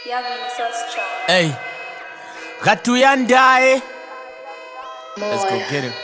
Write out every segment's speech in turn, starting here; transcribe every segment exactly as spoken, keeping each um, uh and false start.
Hey, Gatuyandae. Let's go get him.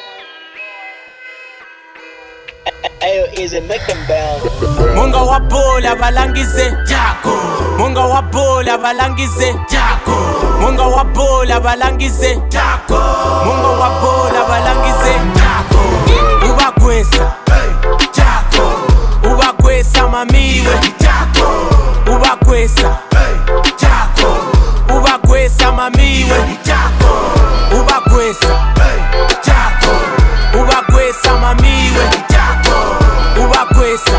Ayo is a make them bound. Munga wabola balangize Jako. Munga wabola balangize Jako. Munga wabola balangize Jako. Munga wabola balangize Jako. Ubakwesa Jako. Ubakwesa mamiwe Jako. Ubakwesa Jako. Ubakwesa mamiwe Jako. Ubakwesa Jako. Ubakwesa mamiwe Jako. Ubakwesa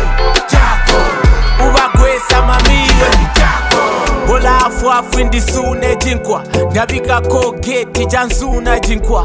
Jako. Ubakwesa mamiwe Jako. Bola afu afu indisune jinkwa. Ndabika kogeti jansuna jinkwa.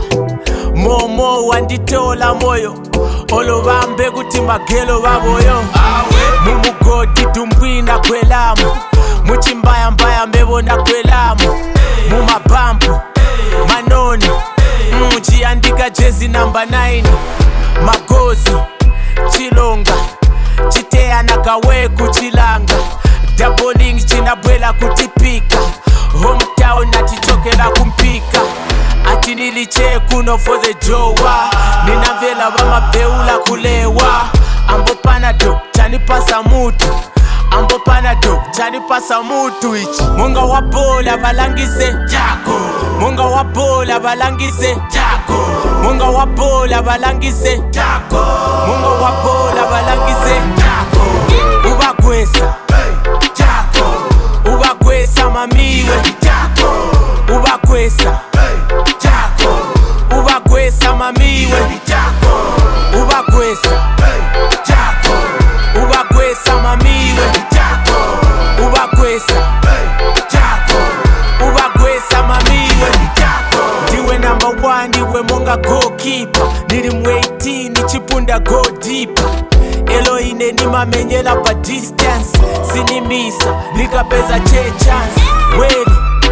Momo wanditola moyo. Olo bambe kuti magelo baboyo. Mumugodi tumbwina kwelamu. Muchimbaya mbaya mbebona kwelamu. Mumabambu manoni. Muchi andika jezi number nine. Magozi chilonga chitea nakawe kuchilanga. Doubling chinabwela kutipika. Hometown atichokela kumpika. Ati niliche kuno for the jowa. Ninavela wamabeula kulewa. Ambo panado chanipasa mutu. Ambo panado chanipasa mutu ichi. Munga wabola balangize Jako. Munga wabola balangize Jako. Munga wabola balangize Jako. Munga wabola balangize Jako. Ubakwesa Jako. Ubakwesa mamiwe Jako. Ubakwesa Jako. Ubakwesa mamiwe Jako. Ubakwesa Jako. Ubakwesa mamiwe Jako. Ubakwesa Jako. Ubakwesa mamiwe Jako. Ndiwe number one, ndiwe monga goalkeeper. Nili mweighteen, chipunda go deeper. Elo ine ni mamenyela pa distance. Sinimisa, nikapeza che chance. Weli,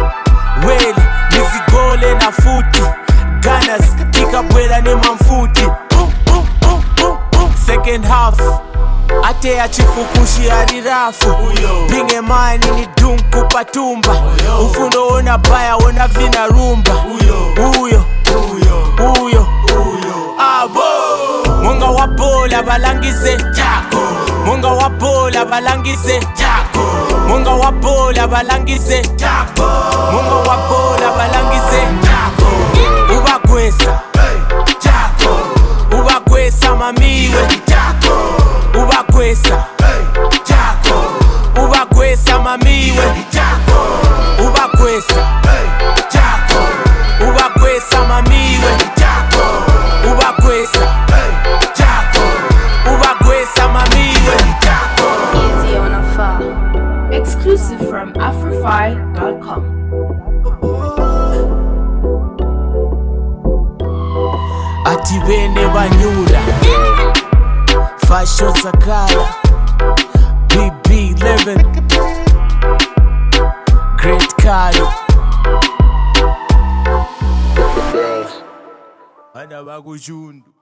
weli, nizigole na futi. Gunners, ikabwela ni mamfuti. uh, uh, uh, uh, uh. Second half ate achifukushi arirafu. Pinge mani ni dunku patumba. Ufundo ona baya ona vina rumba. Uyo, uyo, uyo, abo. Munga wabola balangize Jako. Munga wabola balangize Jako. Munga wabola balangize Jako. Munga wabola balangize Jako. Ubakwesa Jako. Ubakwesa mamiwe Jako. Ubakwesa Jako. Ubakwesa mamiwe Jako. Ubakwesa Jako. Ubakwesa mamiwe Jako. Ubakwesa Jako. Ubakwesa mamiwe Jako. Easy on a file. Exclusive from Afrify dot com. Ati bene banyula Fashion Sakala B B eleven Great Kali Ada bagu jundu.